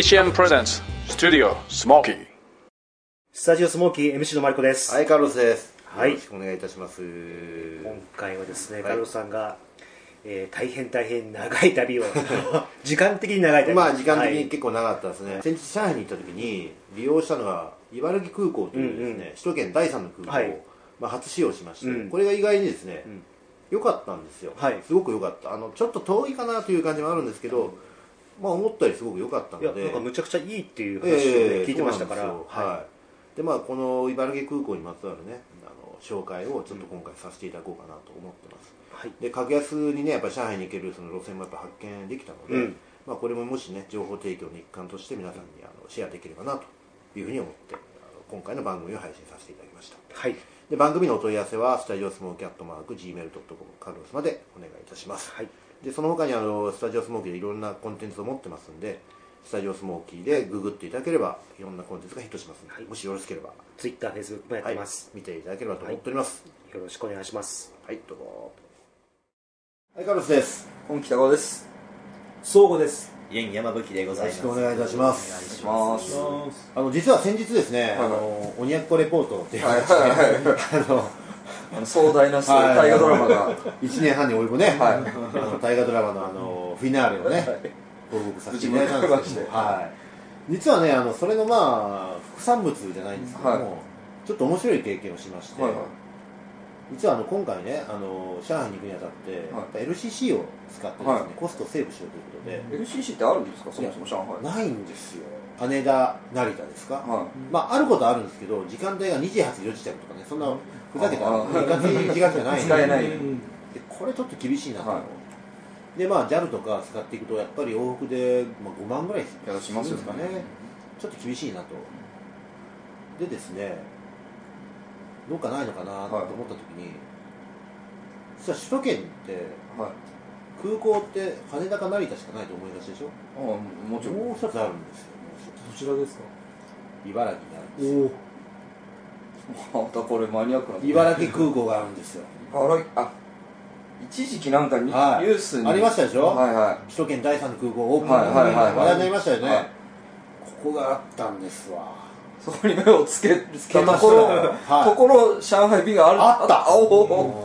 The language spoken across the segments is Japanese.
TCM Presents Studio Smoky。 スタジオスモーキー MC のマリコです。 はい、カルロスです。 はい、 よろしくお願いいたします。 今回はですね、 はい、 カルロスさんが、大変長い旅を時間的に長い旅、 まあ時間的に結構長かったですね、先日上海に行った時に利用したのが茨城空港というですね、首都圏第3の空港を、初使用しまして、これが意外にですね、良かったんですよ、すごく良かった。ちょっと遠いかなという感じもあるんですけど、思ったよりすごく良かったので、 いや、なんかむちゃくちゃいいっていう話を、聞いてましたから。 でこの茨城空港にまつわるね紹介をちょっと今回させていただこうかなと思ってます、で格安にねやっぱり上海に行けるその路線もやっぱ発見できたので、これももしね情報提供の一環として皆さんにシェアできればなというふうに思って今回の番組を配信させていただきました、で番組のお問い合わせはスタジオスモーキー@gmail.com カルロスまでお願いいたします、でその他にスタジオスモーキーでいろんなコンテンツを持ってますんで、スタジオスモーキーでググっていただければいろんなコンテンツがヒットしますので、もしよろしければ Twitter、Facebook もやってます、 見ていただければと思っております、 よろしくお願いします。 どうぞ。はい、カルロスです。 本北川です。 相互です。 現山吹でございます。 よろしくお願いいたします。 お願いします。 実は先日ですね、鬼奴レポートっていう形で壮大な大河ドラマが 1年半に及ぶね、大河ドラマのフィナーレをね報告させていただいたんですけど、実はねそれの副産物じゃないんですけども、ちょっと面白い経験をしまして、実は今回ね上海に行くにあたって、LCC を使ってですね、コストをセーブしようということで。 LCC ってあるんですか？そもそも上海ないんですよ。羽田成田ですか、あることはあるんですけど、時間帯が2時発4時着とかね、そんなふざけたいかつい時間じゃない使えない。 これちょっと厳しいなと、でJAL とか使っていくとやっぱり往復で5万ぐらいするんですかね。ちょっと厳しいなと。でですね、どうかないのかなと思った時に、実は首都圏って、空港って羽田か成田しかないと思いがちでしょ。 もちろん。 もう一つあるんですよ。 どちらですか？ 茨城にあるんですよ。 またこれマニアックな。 茨城空港があるんですよ。 一時期なんかニュースにありましたでしょ。首都圏第3の空港オープン話題になりましたよね。ここがあったんですわ。 そこに目をつけたところ上海便があった。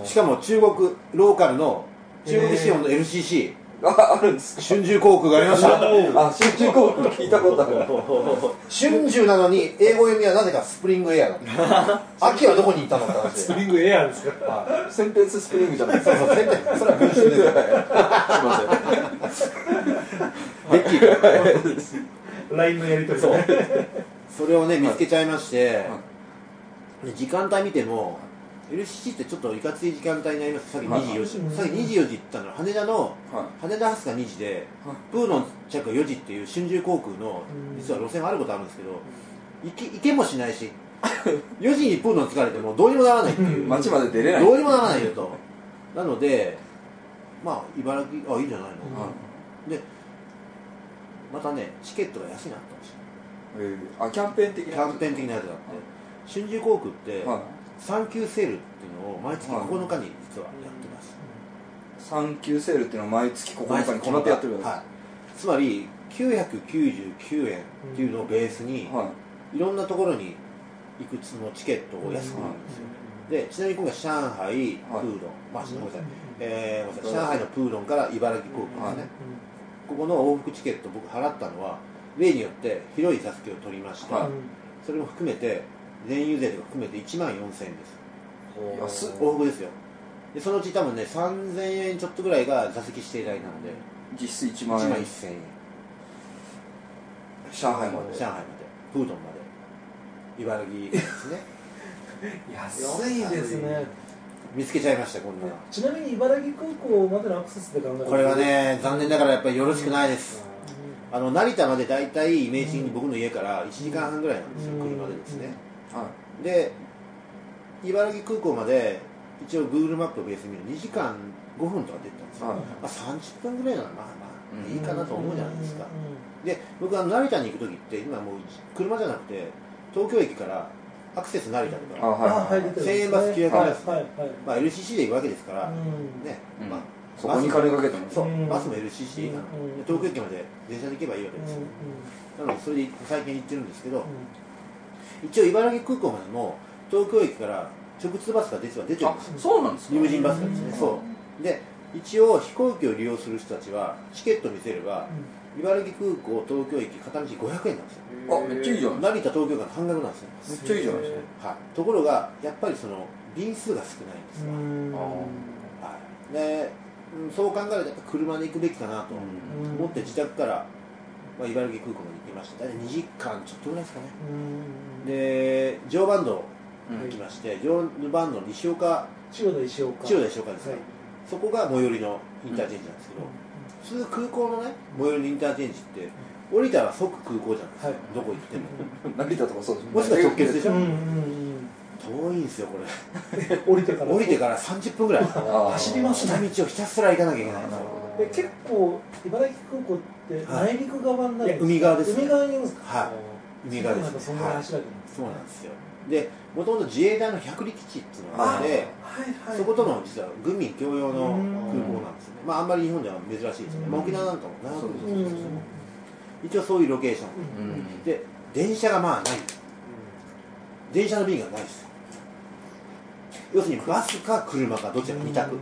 しかも中国ローカルの中国仕様の LCC あるんですか？ 春秋航空がありました。 春秋航空聞いたことある。 春秋なのに英語読みはなぜかスプリングエアだった。秋はどこに行ったのって話で。 スプリングエアですか？ センテンススプリングじゃないですか。 それは文春です。すいません。 LINE のやり取りそれをね見つけちゃいまして、時間帯見ても LCC ってちょっといかつい時間帯になります。さっき24時、さっき24時行ったの羽田の、羽田発が2時で、プーの着が4時っていう春秋航空の実は路線があることあるんですけど、行けもしないし4時にプーの疲れてもどうにもならないっていう街まで出れない、 どうにもならないよと。なので茨城いいんじゃないの、でまたねチケットが安いなってました。 キャンペーン的なやつがあって、春秋航空って産休セールっていうのを毎月9日に実はやってます。 産休セールっていうのは毎月9日にこの後やってるわけです。 つまり999円っていうのをベースに、いろんなところに行くそのチケットを安くなるんですよ。でちなみに今回上海プーロン、ごめんなさい、上海のプーロンから茨城航空ですね、ここの往復チケット僕払ったのは例によって広い座席を取りました、それも含めて全油税とか含めて1万4000円です。往復ですよ。でそのうち多分ね3000円ちょっとぐらいが座席指定代なので実質1万円、 1万1000円。 上海までプートンまで茨城ですね安いですね。 見つけちゃいましたこんなの。 ちなみに茨城空港までのアクセスで考えるとこれはね残念ながらやっぱりよろしくないです。成田までだいたいイメージ的に僕の家から1時間半ぐらいなんですよ、車でですね。で茨城空港まで一応 Google マップをベースに見る2時間5分とか出てたんですよ。30分ぐらいならいいかなと思うじゃないですか。で僕は成田に行く時って今もう車じゃなくて東京駅からアクセス成田とか1000円バス900円バス、LCC で行くわけですから、ね、 そこに金かけてもそう、バスも LCC でいいかな、東京駅まで電車で行けばいいわけですよ、なのでそれで最近行ってるんですけど、一応茨城空港までも東京駅から直通バスが実は出てるんですよ。 そうなんですか。 リムジンバスがですね、そうで一応飛行機を利用する人たちはチケット見せれば、茨城空港東京駅片道500円なんですよ。 あ、めっちゃいいじゃん。 成田東京間半額なんですよ。 めっちゃいいじゃないですか。 はい、ところがやっぱりその便数が少ないんですよ。はい、でそう考えるとやっぱ車で行くべきかなと思って自宅から、茨城空港まで行きました。大体2時間ちょっとぐらいですかね。で常磐道行きまして、常磐道の千代田石岡ですね、そこが最寄りのインターチェンジなんですけど、普通空港のね最寄りのインターチェンジって降りたら即空港じゃないですか、どこ行っても成田とかそうですね。 もしくは直結でしょ、遠いんですよこれ降りてから30分ぐらい走ります下道をひたすら行かなきゃいけないんですよ。 結構茨城空港って内陸側になるんですか？ 海側ですね。 海側にいるんですか？ はい、海側ですね。 そんなに走られてるんですか？ そうなんですよ。でもともと自衛隊の百里基地っていうのがあって、そことの実は軍民共用の空港なんですよね。あんまり日本では珍しいですよね。沖縄なんかも長く一応そういうロケーションで、電車がない、電車の便がないです。要するにバスか車かどちらか2択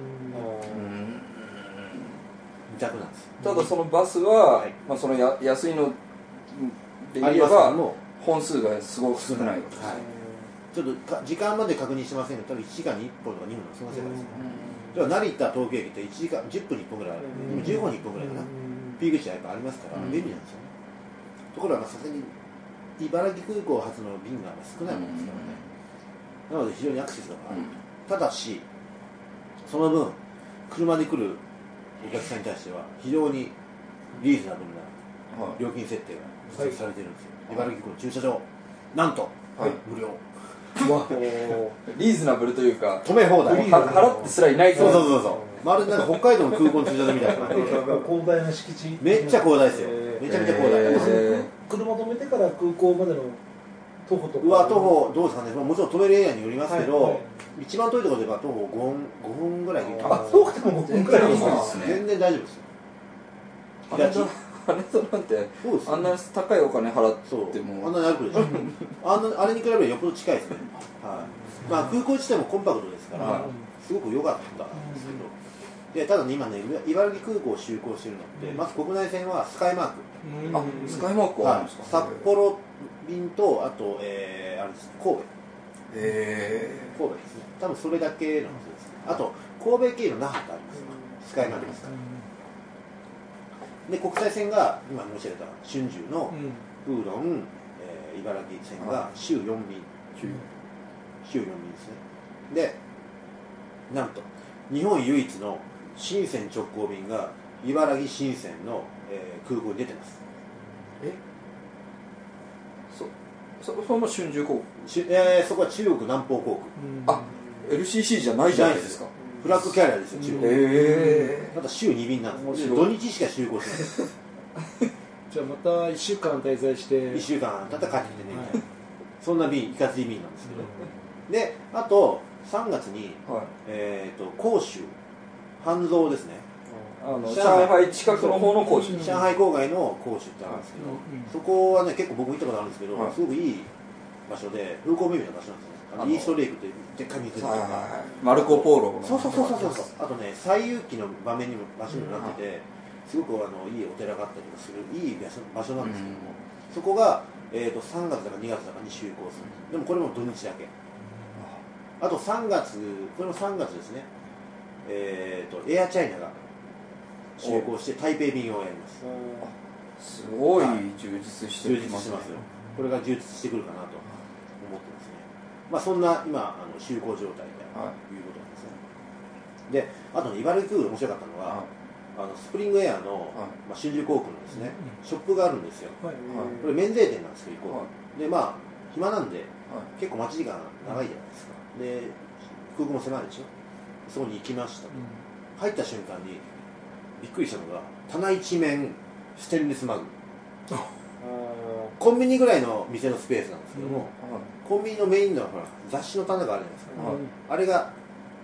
なんです。 ただそのバスは、その安いので言えば本数がすごく少ない。 ちょっと時間まで確認してませんが、多分1時間に1本とか2本その世界ですね。では成田東京駅って1時間10分に1本ぐらいある、15分に1本ぐらいかな、ピーク値はやっぱありますから便利なんですよね。ところがさすがに茨城空港発の便が少ないものですからね。なので非常にアクセスが悪い。ただしその分車で来るお客さんに対しては非常にリーズナブルな料金設定が実施されているんですよ。茨城空港の駐車場なんと無料。 リーズナブルというか止め放題、 払ってすらいない。 そうまるでなんか北海道の空港の駐車場みたいな広大な敷地、 めっちゃ広大ですよ。めちゃめちゃ広大。 車止めてから空港までの徒歩とか徒歩どうですかね、もちろん止めるエリアによりますけど、一番遠いところでは徒歩5分ぐらいで行きます。 遠くても5分ぐらいですね。 全然大丈夫ですよ。 羽田なんてあんな高いお金払ってもあんなに歩くでしょあれに比べればよっぽど近いですね。空港自体もコンパクトですからすごく良かったんですけど、ただね今ね茨城空港を就航しているのってまず国内線はスカイマーク、 スカイマークはあるんですか？ 札幌便とあとあれですね神戸ですね。多分それだけのはずですね。あと神戸経由の那覇ってありますスカイマークですから。で国際線が今申し上げた春秋のウーロン、茨城線が週4便ですね。でなんと日本唯一の深セン直行便が茨城深センの、空港に出てます。 そこも春秋航空そこは中国南方航空。LCC じゃないじゃないですか。 フラッグキャリアですよ、中国。また週2便なんです。土日しか就航しないです。 じゃあまた1週間滞在して 1週間たったら帰ってきてねみたいな、そんな便、いかつい便なんですけど、で、あと3月に、広州、半蔵ですね、 上海近くの方の広州、 上海郊外の広州ってあるんですけど、そこはね、結構僕も行ったことあるんですけど、すごくいい場所で、風光明媚な場所なんですよね。イーストレイクというでっかい湖とか、 マルコ・ポーロの、 そうあとね、西遊記の場所にもなってて、すごくいいお寺があったりとかするいい場所なんですけども、そこが、3月だか2月だかに就航する。でもこれも土日だけ。あと3月、これも3月ですね、エアチャイナが就航して台北便をやります。 すごい充実してますよ。これが充実してくるかなと思ってますね。そんな今就航状態でいうことなんですね。で、あとね、茨城空港で面白かったのは、スプリングエアの、春秋航空のですね、ショップがあるんですよ。これ免税店なんですけど、で暇なんで、結構待ち時間長いじゃないですか。で空港も狭いでしょ。そこに行きましたと、入った瞬間にびっくりしたのが、棚一面ステンレスマグ、コンビニぐらいの店のスペースなんですけども、コンビニのメインの雑誌の棚があるじゃないですか、あれが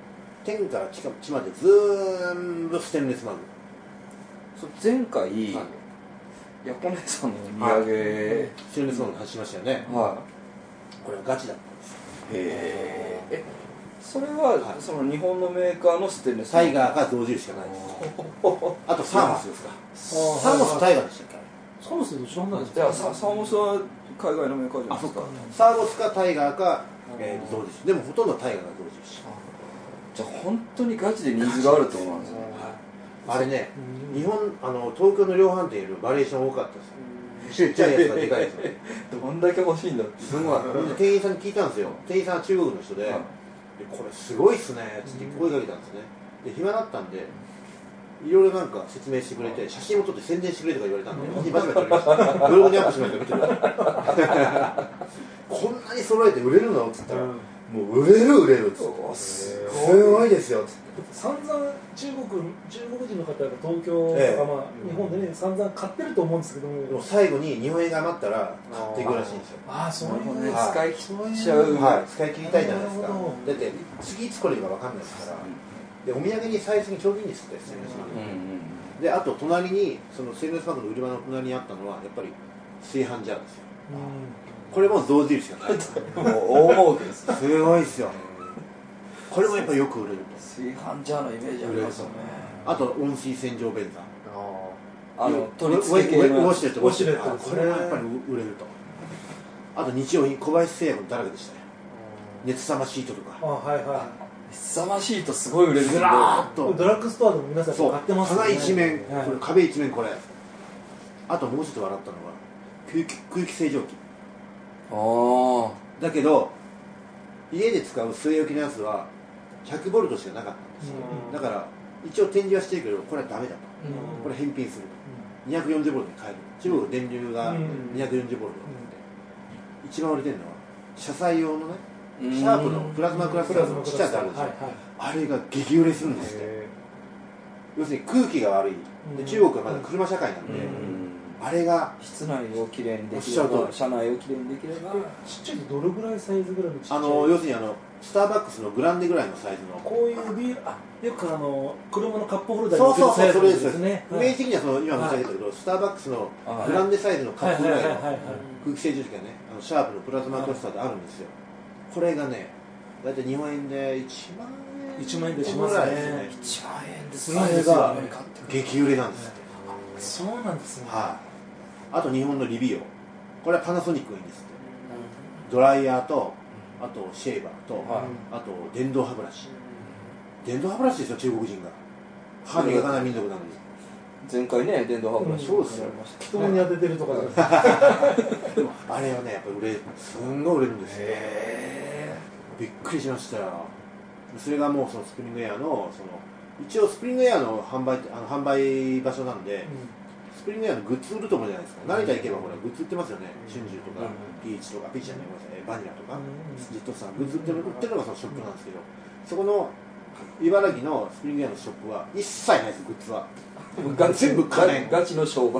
天から地まで全部ステンレスマグ。 前回、ヤコネさんのお土産、 ステンレスマグの話しましたよね。これはガチだったんです。 へえ。それは、その日本のメーカーのステンレスタイガーが象印しかないです。あとサーモスですか。サーモスタイガーでしたっけ。 サーモスどちらなんですか。 じゃあサーモスは海外のメーカーじゃないですか。 サーモスかタイガーか象印。でもほとんどタイガーが象印。 じゃあ本当にガチでニーズがあるってことなんですね。 あれね、日本東京の量販店よりバリエーション多かったですよ。ちっちゃいやつがでかいやつね。 どんだけ欲しいんだって。 すごい。店員さんに聞いたんですよ。店員さんは中国の人で、これすごいっすねっつって声かけたんですね。で暇だったんで、いろいろなんか説明してくれて、写真を撮って宣伝してくれとか言われたんで、写真バシバシ撮りました。ブログにアップしましたから見てください。こんなに揃えて売れるのっつったら、もう売れるっつって。すごいですよっつって。 散々中国人の方が東京とか、日本でね散々買ってると思うんですけども、 でも最後に日本円が余ったら買っていくらしいんですよ。 ああ、そういうね、使い切っちゃう。 使い切りたいじゃないですか。だって次いつこれるか分かんないですから。でお土産に最初にちょうどいいんですって、ステンレスマグ。であと隣にそのステンレスマグの売り場の隣にあったのはやっぱり炊飯ジャーですよ。これも象印しかない。 大儲けです。 すごいですよ。これもやっぱりよく売れると。 炊飯ジャーのイメージありますよね。 あと温水洗浄便座。 取り付け系のウォシュレット。これもやっぱり売れると。あと日用品、小林製薬だらけでしたよ。熱さまシートとか。 熱さまシートすごい売れる。 ずらーっと。 ドラッグストアでも皆さん買ってますね。 棚一面、これ壁一面これ。あともうちょっと笑ったのが空気清浄機。だけど家で使う据え置きのやつは100ボルトしかなかったんですよ。だから一応展示はしてるけどこれはダメだと。これ返品すると。240ボルトに変える。中国電流が240ボルトなので、一番売れてるのは車載用のね、シャープのプラズマクラスターのちっちゃいやつあるんですよ。あれが激売れするんですって。要するに空気が悪いで、中国はまだ車社会なんで、あれが室内をきれいにできれば、車内をきれいにできれば。 ちっちゃいとどれぐらいサイズぐらいのちっちゃい？ 要するにスターバックスのグランデぐらいのサイズの、 こういうビール、よく車のカップホルダーに入れるサイズそれですね。 イメージ的には今申し上げたけど、スターバックスのグランデサイズのカップぐらいの空気清浄機がね、シャープのプラズマクラスターであるんですよ。これがね、大体日本円で1万円でしますね。 1万円です。 それが激売れなんですって。 そうなんですね。 あと日本のリビオ、これはパナソニックがいいんですって。ドライヤーと、あとシェーバーと、あと電動歯ブラシ。電動歯ブラシですよ、中国人が。歯磨かない民族なのに。 前回ね、電動歯ブラシ。 そうですよ。 人に当ててるとかでもあれはね、やっぱりすんごい売れるんですよ。びっくりしましたよ。それがもうそのスプリングエアの一応スプリングエアの販売場所なんで、スプリングエアのグッズ売ると思うじゃないですか。成田行けばほらグッズ売ってますよね。春秋とかピーチとかピーチじゃないバニラとかジットさんグッズ売ってるのがそのショップなんですけど、そこの茨城のスプリングエアのショップは一切ないです。グッズは全部家電。 ガチの商売。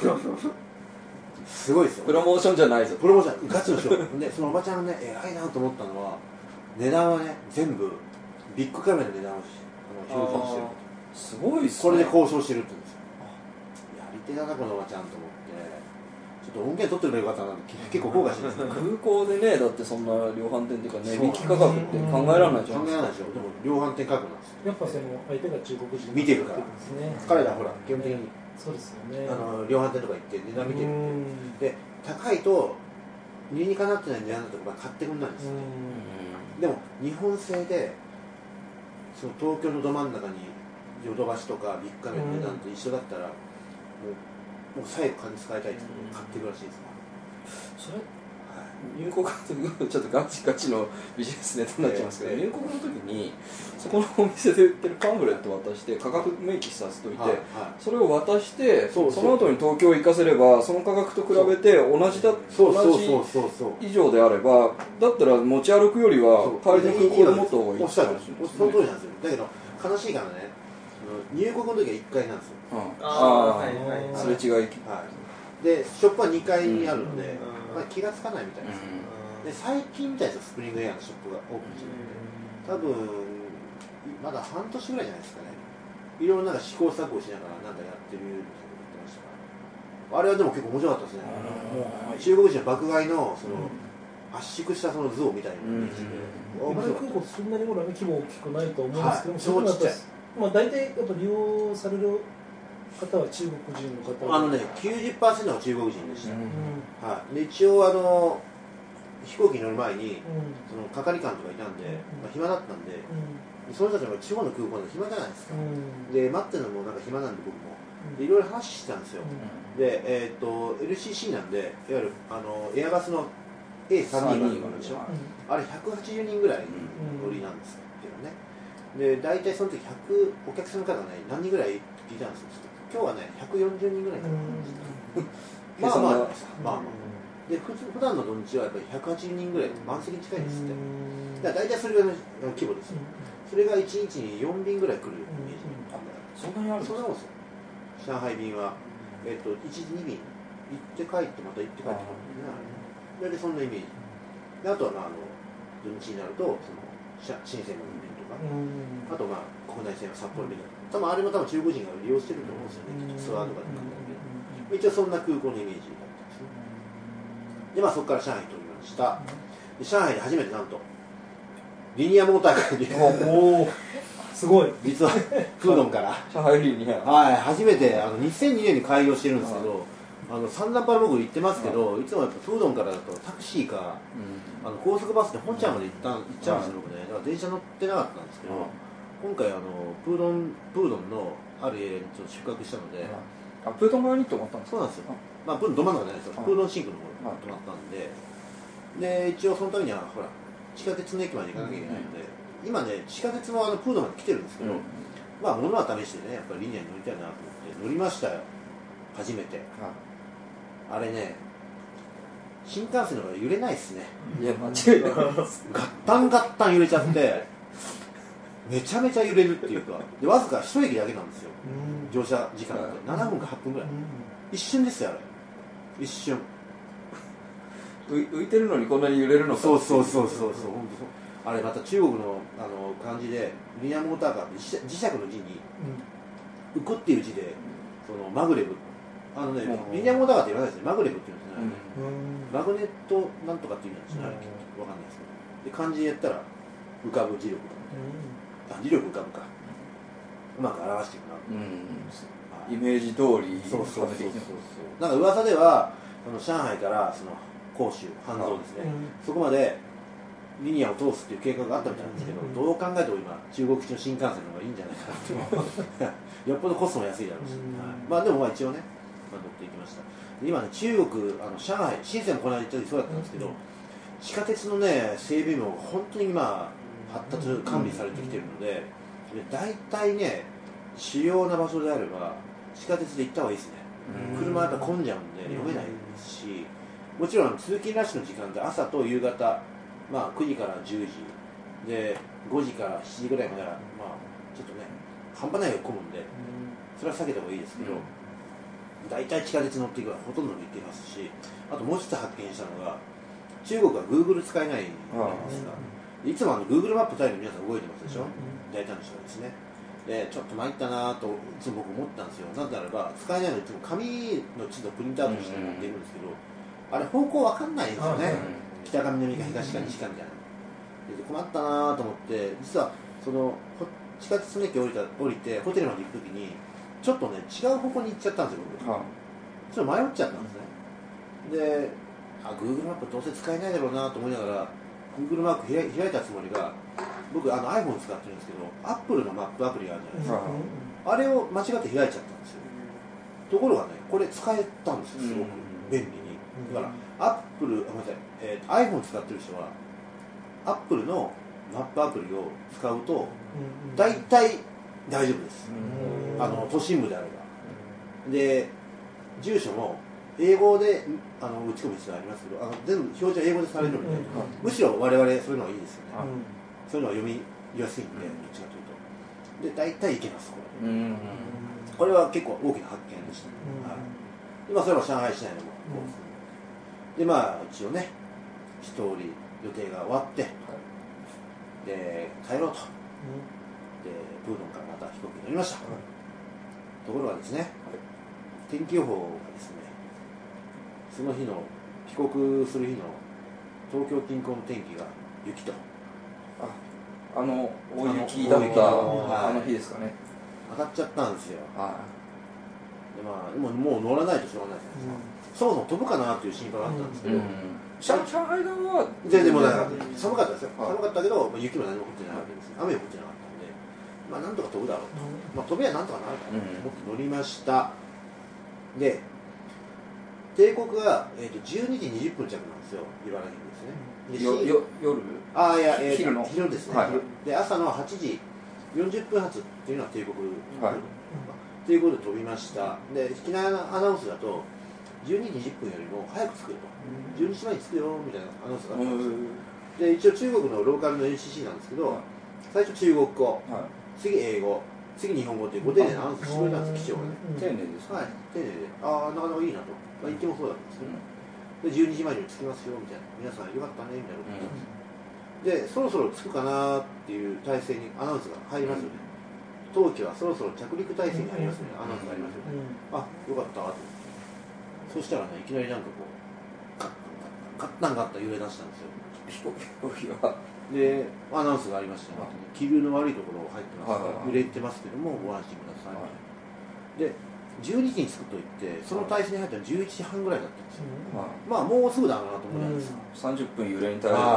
すごいですよ。 プロモーションじゃないぞ。 プロモーションガチの商売で、そのおばちゃんね、偉いなと思ったのは値段はね、全部ビッグカメラの値段を表示してる。 すごいっすね。 これで交渉してるって言うんですよ。やり手だなこのおばちゃんと思って、ちょっと音源取ってくれる方なんで結構後悔してるんです空港でね、だってそんな量販店っていうか値引き価格って考えられないじゃん。 考えられないでしょ。でも量販店価格なんですよ。 やっぱその相手が中国人見てるから。彼らほら基本的にそうですよね。 量販店とか行って値段見てるんで、高いと理にかなってない値段だとか買ってくんないんですよ。でも日本製でその東京のど真ん中にヨドバシとかビッグカメラの値段と一緒だったら、もう最後金使いたいって買っていくらしいですから。 それ入国のちょっとガチガチのビジネスネタになっちゃいますけど、入国の時にそこのお店で売ってるパンフレット渡して価格明記させておいて、それを渡してその後に東京行かせればその価格と比べて同じ以上であれば、だったら持ち歩くよりは帰りの空港で持った方がいいって話です。 その通りなんですよ。だけど悲しいからね、入国の時は1階なんですよ。 すれ違い。 でショップは2階にあるので、気がつかないみたいです。で最近みたいですよ、スプリングエアのショップがオープンしてる。多分まだ半年ぐらいじゃないですかね。いろいろなんか試行錯誤しながらなんかやってるみたいなこと言ってましたから、あれはでも結構面白かったですね。中国人の爆買いのその圧縮したその像みたいなイメージで、 茨城空港ってそんなにほら規模大きくないと思うんですけども、 そうちっちゃい。 まあ大体やっぱ利用される方は中国人の方ね、90% が中国人でした。はい。で一応飛行機に乗る前に、その係官とかいたんで、まあ、暇だったんで、その人たちも地方の空港で暇じゃないですか。で待ってるのもなんか暇なんで僕も。でいろいろ話してたんですよ。でLCC なんでいわゆるエアバスの A320 でしょ。あれ180人ぐらい乗りなんですけどね。で大体その時お客さんの方がね何人ぐらい聞いたんですよ。今日はね140人ぐらいかな。まあまあで普段の土日はやっぱり180人ぐらい満席に近いんですって。だから大体それぐらいの規模ですよ。それが1日に4便ぐらい来るイメージ。 そんなにあるんですか？ そうなんですよ。上海便は1時2便行って帰ってまた行って帰ってくるんで、そんなイメージで、あとは土日になるとその深センの便とか、あと国内線は札幌便とか、あれも多分中国人が利用してると思うんですよね、ツアーとかで考えて。一応そんな空港のイメージだったんですね。でそこから上海に飛びました。で上海で初めてなんとリニアモーターカーにおすごい。 実はフードンから上海リニア、 初めて2002年に開業してるんですけど、散々パラ僕行ってますけど、いつもやっぱフードンからだとタクシーか、高速バスで本社まで行っちゃうんですよ、僕ね。だから電車乗ってなかったんですけど、今回プードンのあるエリアにちょっと宿泊したので、 プードン側に泊まったんですか？ そうなんですよ。プードンど真ん中じゃないですよ。プードンシンクの方に泊まったんで、で一応そのためにはほら地下鉄の駅まで行かなきゃいけないので、今ね地下鉄もプードンまで来てるんですけど、物は試してね、やっぱりリニアに乗りたいなと思って乗りましたよ、初めて。あれね、新幹線の方が揺れないですね。 いや間違いない。 ガッタンガッタン揺れちゃってめちゃめちゃ揺れるっていうか、でわずか一駅だけなんですよ、乗車時間って7分か8分ぐらい、一瞬ですよあれ、一瞬。 浮いてるのにこんなに揺れるのか。 そう本当そうあれまた中国の漢字でリニアモーターカーって磁石の字に浮くっていう字でそのマグレブリニアモーターカーって言わないですね、マグレブって言うんですね、マグネットなんとかって言うんですね、わかんないですけど、で漢字でやったら浮かぶ磁力磁力浮かぶか、うまく表していくな、 イメージ通り。 そうなんか噂では上海からその広州杭州ですね、そこまでリニアを通すっていう計画があったみたいなんですけど、どう考えても今中国の新幹線の方がいいんじゃないかなってよっぽどコストも安いだろうし、でも一応ね、乗っていきました。今ね、中国上海深センもこの間行った時そうだったんですけど、地下鉄のね整備も本当に今発達管理されてきてるので、大体ね主要な場所であれば地下鉄で行った方がいいですね。車はやっぱ混んじゃうんで読めないですし、もちろん通勤ラッシュの時間で朝と夕方、9時から10時で5時から7時ぐらいまではちょっとね半端ないより混むんで、それは避けた方がいいですけど、大体地下鉄乗っていくからほとんど乗っていますし、あともう一つ発見したのが、中国は Google 使えないじゃないですか。いつもGoogle マップ頼りに皆さん動いてますでしょ、大体の人はですね。でちょっと参ったなといつも僕思ったんですよ。なぜならば使えないのいつも紙の地図をプリントアウトして持っていくんですけど、あれ方向わかんないんですよね、北か南か東か西かみたいな。で困ったなと思って、実はその地下鉄の駅降りてホテルまで行くときにちょっとね違う方向に行っちゃったんですよ僕、ちょっと迷っちゃったんですね。でGoogle マップどうせ使えないだろうなと思いながら Google マップ開いたつもりが、僕iPhone 使ってるんですけど Apple のマップアプリがあるじゃないですか、あれを間違って開いちゃったんですよ。ところがねこれ使えたんですよ、すごく便利に。だからごめんなさい、iPhone 使ってる人は Apple のマップアプリを使うと大体大丈夫です、都心部であれば。で住所も英語で打ち込む必要ありますけど、全部表示は英語でされるので、むしろ我々そういうのがいいですよね、そういうのは読みやすいんで、どっちかというと。で大体いけます、これは結構大きな発見でした、でそれは上海市内のコースで、一応ね一通り予定が終わって、で帰ろうと、 プードンからまた飛行機に乗りました、ところがですね、天気予報がですね、その日の帰国する日の東京近郊の天気が雪と、 大雪だったあの日ですかね。 当たっちゃったんですよ。でもう乗らないとしょうがないじゃないですか、そもそも飛ぶかなっていう心配があったんですけど、 上海側は全然もなかった。寒かったですよ。寒かったけど、雪も何も降ってないわけです。雨も降ってなかったんで、なんとか飛ぶだろうと。飛びはなんとかなると思って乗りました。で、定刻が12時20分着なんですよ、茨城ですね。 夜？ いや、昼ですね。 はい、 で、朝の8時40分発っていうのは定刻、ということで飛びました。で、機内アナウンスだと、12時20分よりも早く着くよと、12時前に着くよみたいなアナウンスがあったんですよ。で、一応中国のローカルの NCC なんですけど、最初中国語、次英語、次日本語っていうご丁寧なアナウンスしてくれたんです、機長がね。 丁寧ですか？ はい、丁寧で、なかなかいいなと、言ってもそうだったんですけど、で、12時前に着きますよみたいな、皆さんよかったねみたいなこと言って、で、そろそろ着くかなっていう体制にアナウンスが入りますよね。当機はそろそろ着陸体制に入りますよね、アナウンスがありますよね。よかったと。そしたらね、いきなりなんかこう、ガッタン揺れ出したんですよ。飛行機が。で、アナウンスがありましたね。気流の悪いところ入ってますから、揺れてますけども、ご安心ください。で、12時に着くと言って、その体制に入ったの11時半ぐらいだったんですよ。もうすぐだなと思ったんですよ。 30分揺れに耐える。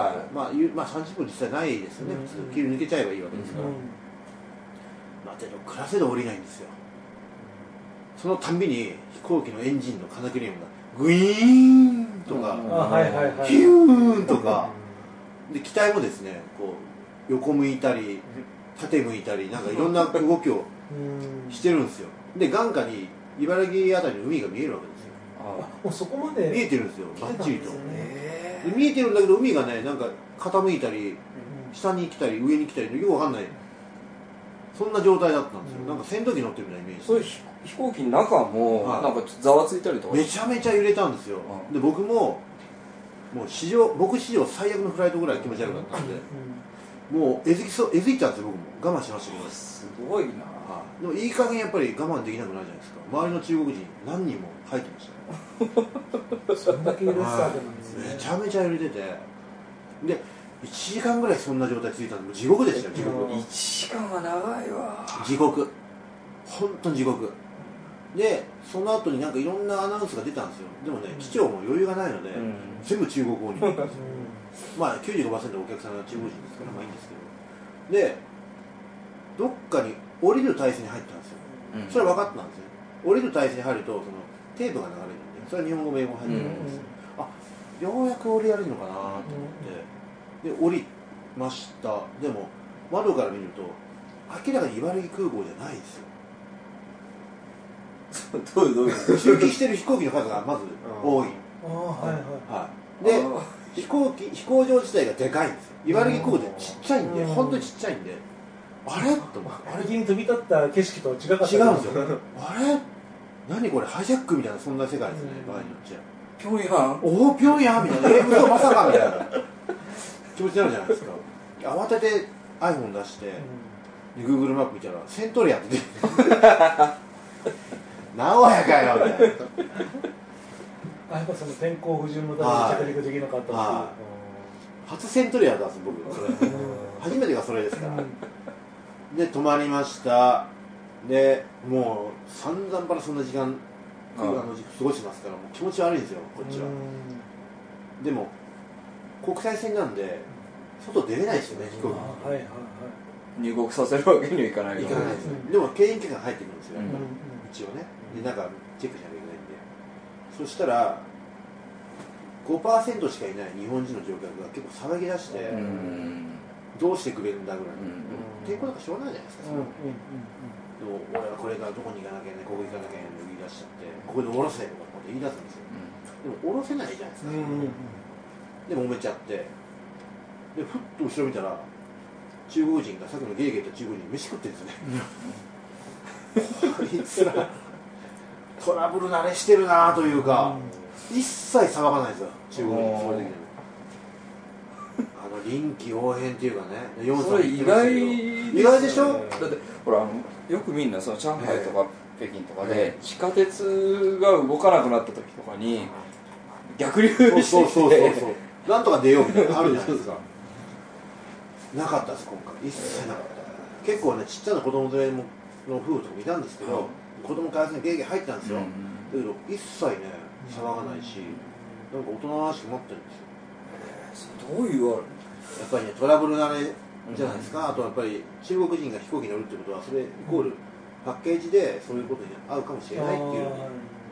30分実際ないですよね、普通。気流抜けちゃえばいいわけですから。けど、暮らせど降りないんですよ。そのたんびに飛行機のエンジンの金切り音がグイーンとか、ヒューンとかで、機体もですね、こう横向いたり縦向いたり、なんかいろんな動きをしてるんですよ。で、眼下に茨城あたりの海が見えるわけですよ。 もうそこまで見えてるんですよ、バッチリと。で、見えてるんだけど、海がね、なんか傾いたり下に来たり上に来たり、よくわかんない、そんな状態だったんですよ。なんか戦闘機乗ってるようなイメージ。 そういう飛行機の中もなんかざわついたりとか。 めちゃめちゃ揺れたんですよ。で、僕も僕史上最悪のフライトぐらい気持ち悪かったんで、もうえずいちゃうんですよ。僕も我慢しましたけど。 すごいな。 でもいい加減やっぱり我慢できなくなるじゃないですか。周りの中国人何人も入ってましたね。 そんだけ揺れてたわけなんですね。 めちゃめちゃ揺れてて、で1時間ぐらいそんな状態続いたんで、地獄でしたよ。地獄。 1時間は長いわ。 地獄、本当に地獄で、その後になんかいろんなアナウンスが出たんですよ。でもね、機長も余裕がないので、全部中国語にまあ 95% お客さんが中国人ですから、まあいいんですけど、でどっかに降りる体制に入ったんですよ。それは分かったんですよ。降りる体制に入ると、そのテープが流れるんで、それは日本語も英語も入ってるんですよ。ようやく降りられるのかなと思って、で降りました。でも窓から見ると明らかに茨城空港じゃないですよ。 どういう駐機してる飛行機の数がまず多い。で、飛行場自体がでかいんですよ。茨城空港ってちっちゃいんで、本当にちっちゃいんで、あれと思って、 あれに飛び立った景色と違かった。 違うんですよ。あれ何これ、ハイジャックみたいな、そんな世界ですね、場合によっちゃ。 ピョンヤン、 おお、ピョンヤンみたいな、嘘まさかみたいな気持ちになるじゃないですか。慌てて iPhone 出して、Google マップ見たら、セントリアって出て名古屋かよみたいな。 やっぱその天候不順のために着陸できなかったっていう。 初セントリアだす僕、それ初めてがそれですから。で、泊まりました。で、もう散々からそんな時間過ごしますから、もう気持ち悪いんですよ、こっちは。でも国際線なんで外出れないですよね、飛行機。 入国させるわけにはいかない。 いかないですよ。でも検疫官が入ってくるんですよ、一応ね。で、なんかチェックしなきゃいけないんで、そしたら 5% しかいない日本人の乗客が結構騒ぎ出して、どうしてくれるんだぐらい、抵抗なんかしょうがないじゃないですか。でも俺はこれからどこに行かなきゃいけない、ここ行かなきゃいけないって言い出しちゃって、ここで降ろせとかって言い出すんですよ。でも降ろせないじゃないですか。で揉めちゃって、でふっと後ろ見たら中国人が、さっきのゲーゲーと中国人飯食ってるんですよね。こいつらトラブル慣れしてるなというか、一切騒がないですよ、中国人。そういう時に臨機応変っていうかね、 それ意外でしょ。 だってほらよくみんなその上海とか北京とかで地下鉄が動かなくなった時とかに逆流してなんとか出ようみたいなのあるじゃないですか。なかったです今回、一切なかった。結構ね、ちっちゃな子供連れの夫婦とかいたんですけど、子供会社にゲーゲー入ってたんですよ。だけど一切ね騒がないし、なんか大人らしくなってるんですよ。 どういうある？ やっぱりね、トラブル慣れじゃないですか。あとやっぱり中国人が飛行機に乗るってことは、それイコールパッケージでそういうことに合うかもしれないっていうね、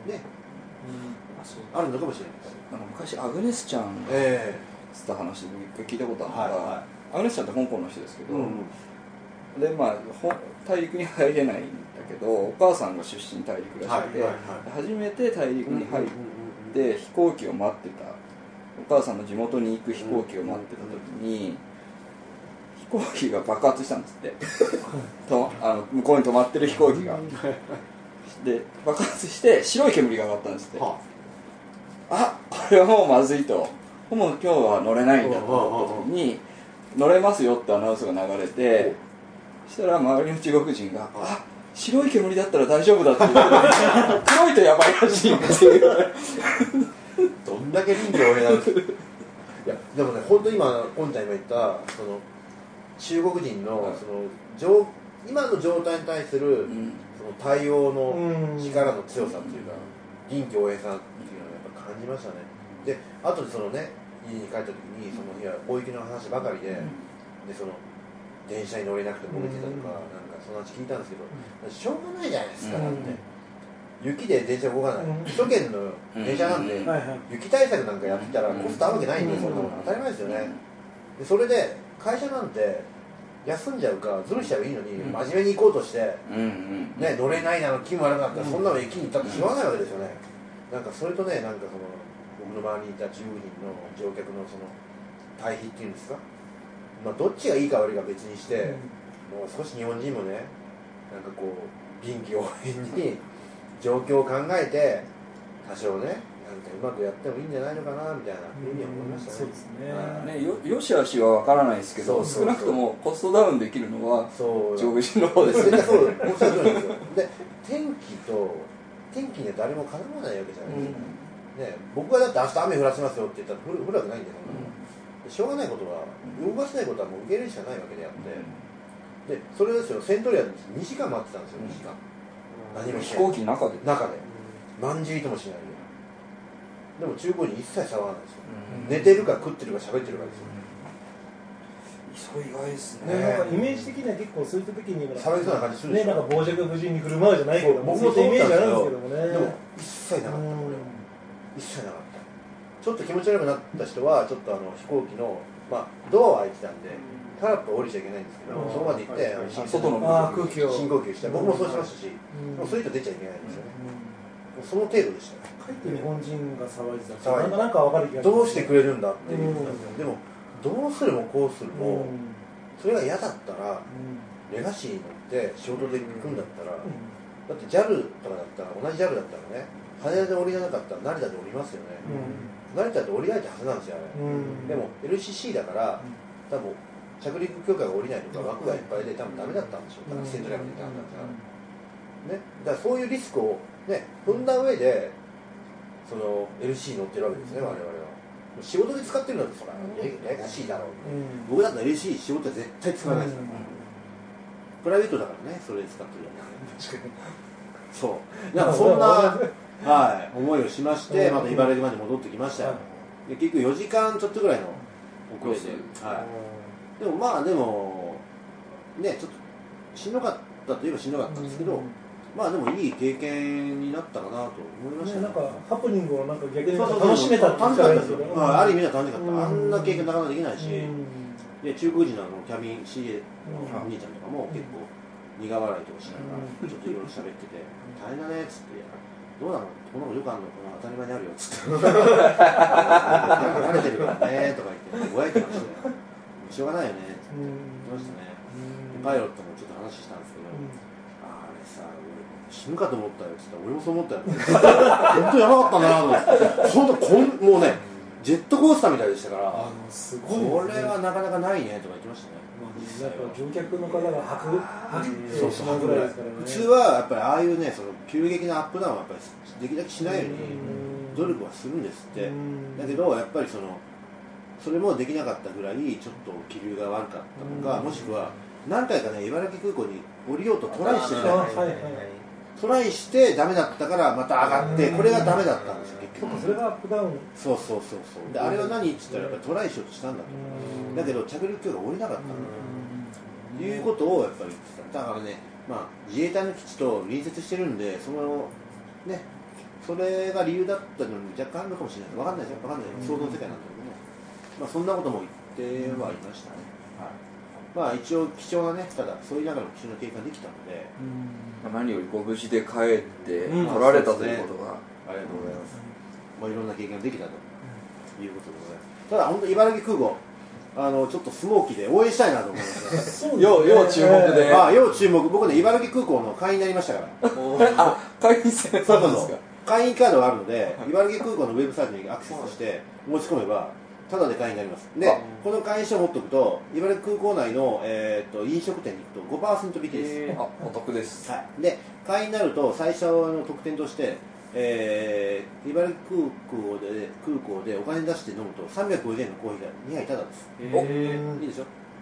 あるのかもしれないです。 昔アグネスちゃんつった話で一回聞いたことあるのが、アグネスちゃんって香港の人ですけど、でまあ大陸に入れないんだけど、お母さんが出身大陸らしくて、初めて大陸に入って飛行機を待ってた、お母さんの地元に行く飛行機を待ってた時に、飛行機が爆発したんですってと向こうに止まってる飛行機がで爆発して白い煙が上がったんですって、あ、これはもうまずいと、もう今日は乗れないんだと思った時に、乗れますよってアナウンスが流れて、そしたら周りの中国人が、あ、白い煙だったら大丈夫だって言って黒いとやばいらしいっていうどんだけ臨機応変なんですか。いやでもね、本当に今ポンちゃん今言ったその中国人のその今の状態に対するその対応の力の強さっていうか、臨機応変さっていうのをやっぱ感じましたね。で、後でそのね、家に帰った時にその日は大雪の話ばかりで、でその電車に乗れなくて揉めてたとか、なんかその話聞いたんですけど、しょうがないじゃないですか。だって雪で電車動かない、首都圏の電車なんで、雪対策なんかやってたらコスト合うわけないんで、そんなもの当たり前ですよね。でそれで会社なんて休んじゃうかズルしちゃえばいいのに、真面目に行こうとして、ね、乗れないなの気も悪かったら、そんなの駅に行ったってしょうがないわけですよね。なんかそれとね、なんかその僕の周りにいた中国人の乗客のその対比っていうんですか、まあ、どっちがいいか悪いか別にして、もう少し日本人もね、なんかこう臨機応変に状況を考えて多少ね、なんかうまくやってもいいんじゃないのかなみたいなふうに思いましたね。 そうですね。 よしあしは分からないですけど、少なくともコストダウンできるのは中国人の方ですね。 そうおっしゃる通りですよ。で、天気には誰もかなわないわけじゃないですか、ね、僕がだって明日雨降らせますよって言ったら降るわけないんだよ、しょうがないことは、動かせないことはもう受け入れるしかないわけであって、でそれですよ、セントリアで2時間待ってたんですよ、2時間。何も飛行機の中でまんじりともしないで。でも中国に一切騒がないですよ、寝てるか食ってるか喋ってるかですよ。 そう意外ですね。なんかイメージ的には結構そういった時に騒ぎそうな感じするでしょ。 ね、なんか傍若無人に振る舞うじゃないけど、 僕もそういうイメージあるんですけどもね。 でも一切なかった、一切なかった。ちょっと気持ち悪くなった人はちょっと飛行機の、まあ、ドアは開いてたんでタラップ降りちゃいけないんですけど、そこまで行って外の空気を深呼吸して、僕もそうしましたし、そういう人出ちゃいけないんですよね。その程度でした。 かえって日本人が騒いでたらなんか分かる気がする。 どうしてくれるんだっていう、でもどうするもこうするも、それが嫌だったら、レガシーに乗って仕事で行くんだったら、だって JAL とかだったら、同じ JAL だったらね、羽田で降りなかったら成田で降りますよね。成田で降りないってはずなんですよ、あれ。でも LCC だから、多分着陸許可が下りないとか枠がいっぱいで多分ダメだったんでしょう。だからセントラルまで行ったんだったら、ね、だからそういうリスクを、ね、踏んだ上でその LC に乗ってるわけですね、我々は。仕事で使ってるのってそれレガシーだろう、僕だったら LC 仕事は絶対使わないですから、プライベートだからね、それで使ってるわけで。そうなんかそんな思いをしまして、また茨城まで戻ってきましたよ。で結局4時間ちょっとぐらいの遅れで、でもまあでもね、ちょっとしんどかったといえばしんどかったんですけど、まあでもいい経験になったかなと思いましたね。 なんかハプニングをなんか逆に楽しめたって言ったらいいですよね。 ある意味では楽しかった。あんな経験なかなかできないし、で中国人のキャビン CA のお兄ちゃんとかも結構苦笑いとかしながらちょっといろいろ喋ってて、大変だねっつって、どうなのこのよくあるの、この当たり前にあるよっつって慣れてるからねとか言ってぼやいてましたよ。しょうがないよねって言ってましたね。パイロットもちょっと話したんですけど、あれさ、死ぬかと思ったよって言ったら、俺もそう思ったよ。本当やばかったなと思って。本当もうね、 ジェットコースターみたいでしたからすごい、 これはなかなかないねとか言ってましたね。 やっぱ乗客の方が吐くしまうぐらいですからね。 普通はやっぱりああいうねその急激なアップダウンはやっぱりできるだけしないように努力はするんですって。だけどやっぱりそれもできなかったぐらいちょっと気流が悪かったのか、もしくは何回かね茨城空港に降りようとトライしてるじゃないですか。トライしてダメだったからまた上がってこれがダメだったんですよ結局。 それがアップダウン。 そうであれは何って言ったらやっぱりトライしようとしたんだと。だけど着陸許可が降りなかったんだということをやっぱり言ってた。だからね、自衛隊の基地と隣接してるんでそれが理由だったのに若干あるのかもしれない。分かんないですよ、想像の世界なんだけども、そんなことも言ってはいましたね。一応貴重なね、ただそういう中の貴重な経験ができたので、 何より無事で帰って来られたということが、 ありがとうございます。いろんな経験ができたということでございます。ただ本当茨城空港ちょっとスモーキーで応援したいなと思います要注目で。 要注目。僕ね茨城空港の会員になりましたから会員制そう会員カードがあるので、茨城空港のウェブサイトにアクセスして申し込めばただで会員になります。でこの会員証を持っておくと茨城空港内の、飲食店に行くと 5% 引きです。 お得です。 で会員になると最初の特典として茨城空港でお金出して飲むと350円のコーヒーが2杯タダです。いいでしょ。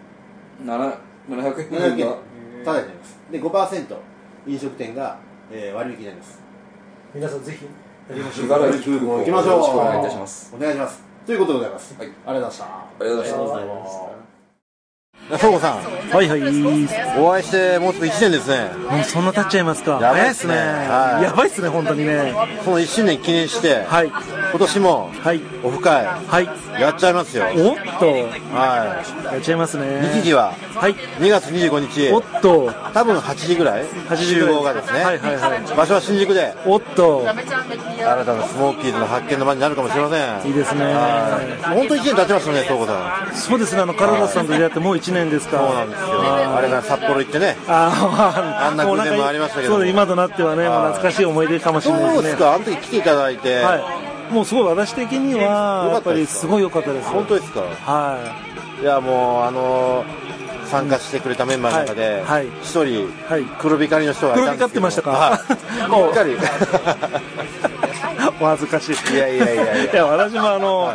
700円がタダになります。で 5% 飲食店が、割引になります。 皆さんぜひ茨城空港行きましょう。 よろしくお願いいたします。 お願いしますということでございます。ありがとうございました。 ありがとうございました。 そうこさん、 はいお会いしてもうすぐ1年ですね。 もうそんな経っちゃいますか。 やばいっすね。 やばいっすね本当にね。 その1周年記念して、今年もオフ会やっちゃいますよ。 おっと、やっちゃいますね。 日時は2月25日。 おっと、 多分8時ぐらい集合がですね。場所は新宿で。 おっと、 新たなスモーキーズの発見の場になるかもしれません。 いいですね。 本当1年経ちますよね、そうこさん。 そうですね。カルロスさんと出会ってもう1年ですか。 そうなんですよ。あれが札幌行ってね。あんな偶然もありましたけど。 そう、今となってはね、懐かしい思い出かもしれないですね。 そうですか。あの時来ていただいて。 もうすごい私的にはやっぱりすごい良かったです。 本当ですか。いやもう参加してくれたメンバーの中で一人黒光りの人がいたんですけど。黒光ってましたか。黒光り。 お恥ずかしい。 いや私も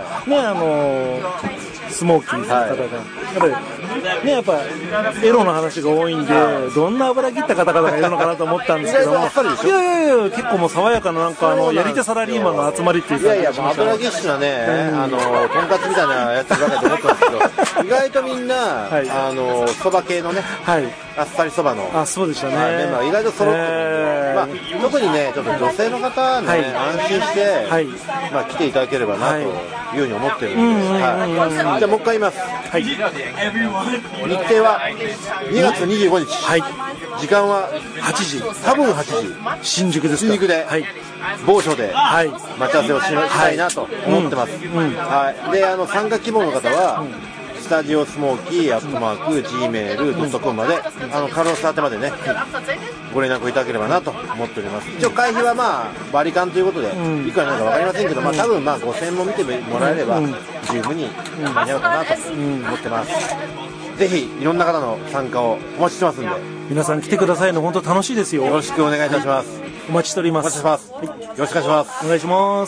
スモーキーズの方がやっぱエロの話が多いんで、どんな油切った方々がいるのかなと思ったんですけども、いや結構もう爽やかなやり手サラリーマンの集まりっていう感じがしました。 油ぎっしゅなね、とんかつみたいなやつばかりと思ったんですけど、意外とみんなそば系のね、あっさりそばのそうでしたね。 メンバー意外と揃ってるんで、特にねちょっと女性の方はね安心して来ていただければなというふうに思ってるんで、じゃあもう一回言います。日程は2月25日、時間は 8時、 多分8時、 新宿ですか。 新宿で、某所で待ち合わせをしたいなと思ってます。で参加希望の方はスタジオスモーキー@gmail.com までカルロス宛てまでねご連絡いただければなと思っております。一応会費は割り勘ということでいくらになるか分かりませんけど、多分5000円も見てもらえれば十分に間に合うかなと思ってます。ぜひいろんな方の参加をお待ちしてますんで、 皆さん来てくださいの本当楽しいですよ。 よろしくお願いいたします。 お待ちしております。 よろしくお願いします。 お願いします。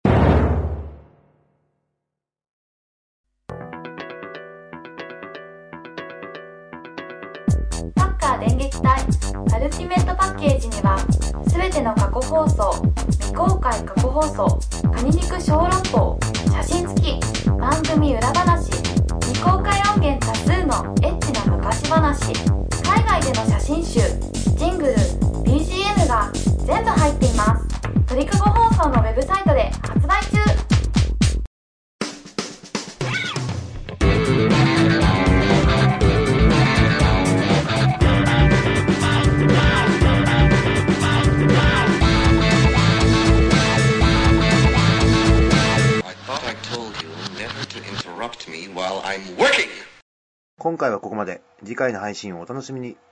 電撃隊アルティメットパッケージにはすべての過去放送、未公開過去放送、カニ肉小籠包、写真付き、番組裏話、未公開音源多数のエッチな昔話、海外での写真集、ジングル、BGM が全部入っています。鳥かご放送のウェブサイトで発売中。 今回はここまで。次回の配信をお楽しみに。